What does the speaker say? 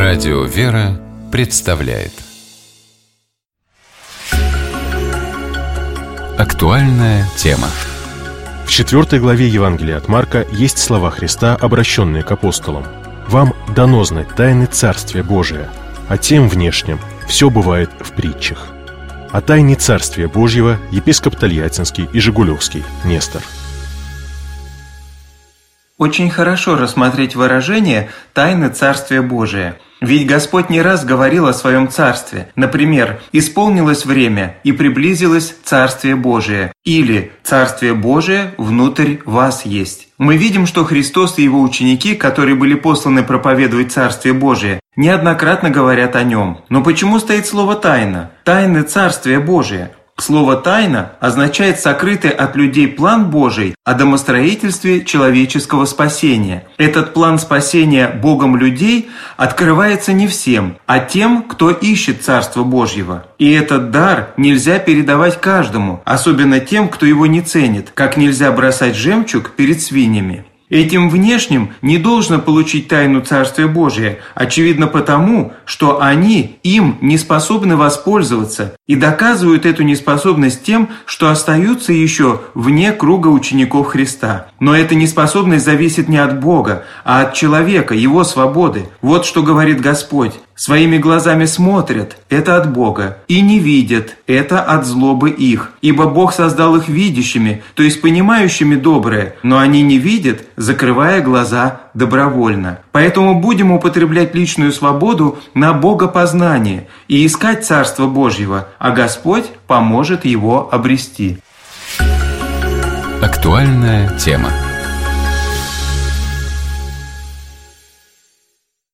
Радио «Вера» представляет актуальная тема. В 4 главе Евангелия от Марка есть слова Христа, обращенные к апостолам. «Вам дано знать тайны Царствия Божия, а тем внешним все бывает в притчах». О тайне Царствия Божьего епископ Тольяттинский и Жигулевский Нестор. Очень хорошо рассмотреть выражение «тайны Царствия Божия». Ведь Господь не раз говорил о Своем Царстве. Например, «исполнилось время, и приблизилось Царствие Божие» или «Царствие Божие внутрь вас есть». Мы видим, что Христос и Его ученики, которые были посланы проповедовать Царствие Божие, неоднократно говорят о Нем. Но почему стоит слово «тайна»? Тайны Царствия Божия. Слово «тайна» означает сокрытый от людей план Божий о домостроительстве человеческого спасения. Этот план спасения Богом людей открывается не всем, а тем, кто ищет Царство Божьего. И этот дар нельзя передавать каждому, особенно тем, кто его не ценит, как нельзя бросать жемчуг перед свиньями. Этим внешним не должно получить тайну Царствия Божия, очевидно потому, что они им не способны воспользоваться и доказывают эту неспособность тем, что остаются еще вне круга учеников Христа. Но эта неспособность зависит не от Бога, а от человека, его свободы. Вот что говорит Господь. «Своими глазами смотрят» – это от Бога, «и не видят» – это от злобы их. Ибо Бог создал их видящими, то есть понимающими доброе, но они не видят, закрывая глаза добровольно. Поэтому будем употреблять личную свободу на богопознание и искать Царство Божьего, а Господь поможет его обрести. Актуальная тема.